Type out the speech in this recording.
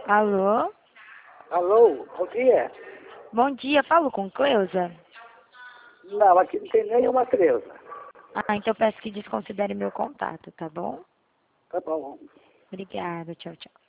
Alô? Alô, bom dia. Bom dia, falo com Cleusa? Não, aqui não tem nenhuma Creuza. Ah, então peço que desconsidere meu contato, tá bom? Tá bom. Obrigada, tchau, tchau.